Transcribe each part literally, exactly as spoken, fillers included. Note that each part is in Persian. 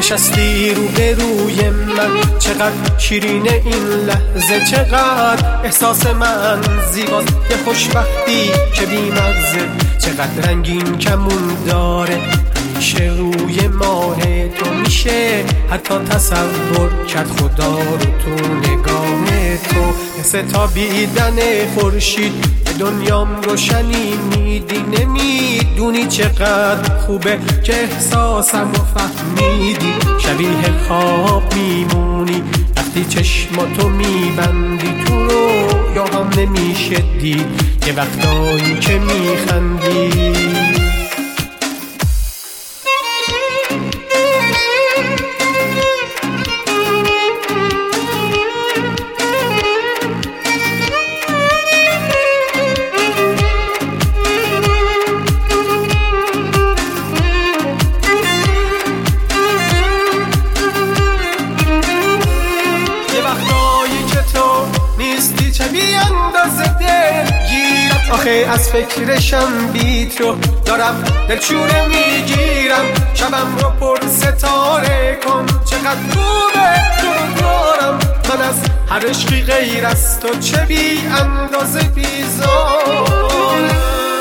نشستی رو به روی من، چقدر شیرین این لحظه، چقدر احساس من زیباست. یه خوشبختی که بی‌مغزه، چقدر رنگین کمون داره. همیشه روی ماه تو میشه حتی تصور کرد خدا رو تو نگاه تو. مثل تابیدن خورشید به دنیام روشنی میدی، نمیدونی چقدر خوبه که احساسم رو فهمیدی. شبیه خواب میمونی وقتی چشماتو میبندی، تو رو یا هم نمیشه دید یه وقتایی که میخندی. آخه از فکرشم بی تو دارم دلشوره میگیرم. شبم رو پر ستاره کن، چقدر خوبه تو رو دارم. من از هر عشقی غیر از تو چه بی اندازه بیزارم.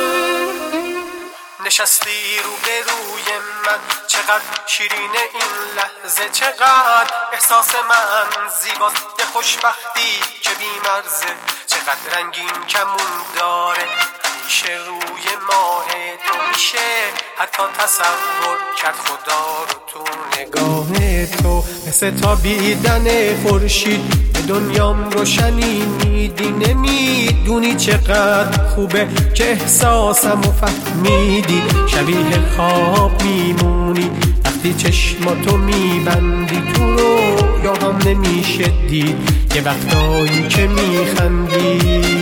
نشستی رو به روی من، چقدر شیرین این لحظه، چقدر احساس من زیباست. یه خوشبختی که بی‌مرزه، چقدر رنگین کمون داره. همیشه روی ماه تو میشه حتی تصور کرد خدا رو تو نگاه تو. مثل تابیدن خورشید به دنیام روشنی میدی، نمیدونی چقدر خوبه که احساسم رو فهمیدی. شبیه خواب میمونی وقتی چشماتو میبندی، تو رو یا هم نمیشه دید یه وقتایی که میخندی.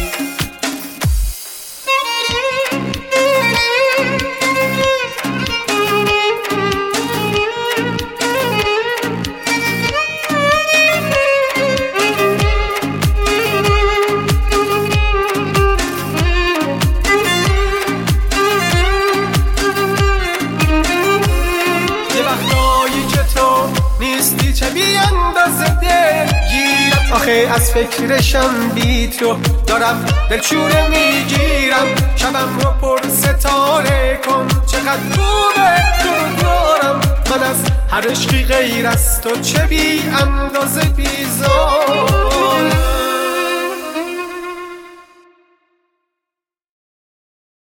آخه از فکرشم بی تو دارم دلشوره میگیرم. شبم رو پر ستاره کن، چقدر خوبه تو رو دارم. من از هر عشقی غیر از تو چه بی اندازه بیزارم.